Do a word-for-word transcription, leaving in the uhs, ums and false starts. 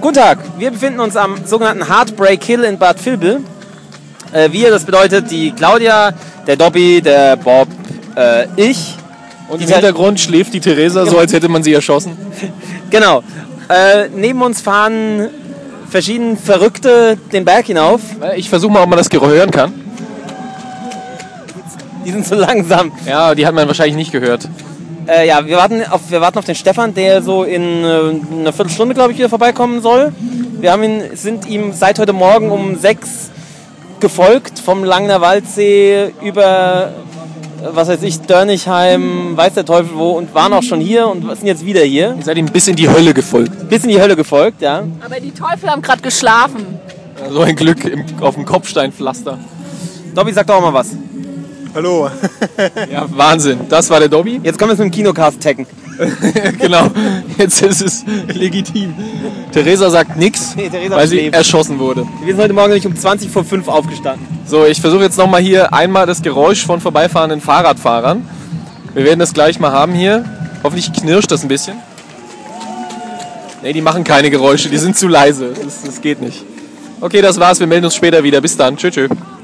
Guten Tag, wir befinden uns am sogenannten Heartbreak Hill in Bad Vilbel. Äh, wir, das bedeutet die Claudia, der Dobby, der Bob, äh, ich. Und im Hintergrund schläft die Theresa, so als hätte man sie erschossen. Genau. Äh, neben uns fahren verschiedene Verrückte den Berg hinauf. Ich versuche mal, ob man das Geräusch hören kann. Die sind so langsam. Ja, die hat man wahrscheinlich nicht gehört. Äh, ja, wir warten, auf, wir warten auf den Stefan, der so in äh, einer Viertelstunde, glaube ich, wieder vorbeikommen soll. Wir haben ihn, sind ihm seit heute Morgen um sechs gefolgt, vom Langener Waldsee über, äh, was weiß ich, Dörnigheim, weiß der Teufel wo, und waren auch schon hier und sind jetzt wieder hier. Ihr seid ihm bis in die Hölle gefolgt. Bis in die Hölle gefolgt, ja. Aber die Teufel haben gerade geschlafen. So ein Glück im, auf dem Kopfsteinpflaster. Dobby, sag doch auch mal was. Hallo. Ja, Wahnsinn. Das war der Dobby. Jetzt können wir es mit dem Kinocast taggen. Genau, jetzt ist es legitim. Theresa sagt nichts, Nee, Theresa weil sie schläft. erschossen wurde. Wir sind heute Morgen nämlich um zwanzig vor fünf aufgestanden. So, ich versuche jetzt nochmal hier einmal das Geräusch von vorbeifahrenden Fahrradfahrern. Wir werden das gleich mal haben hier. Hoffentlich knirscht das ein bisschen. Ne, die machen keine Geräusche, die sind zu leise. Das, das geht nicht. Okay, das war's. Wir melden uns später wieder. Bis dann. Tschö, tschö.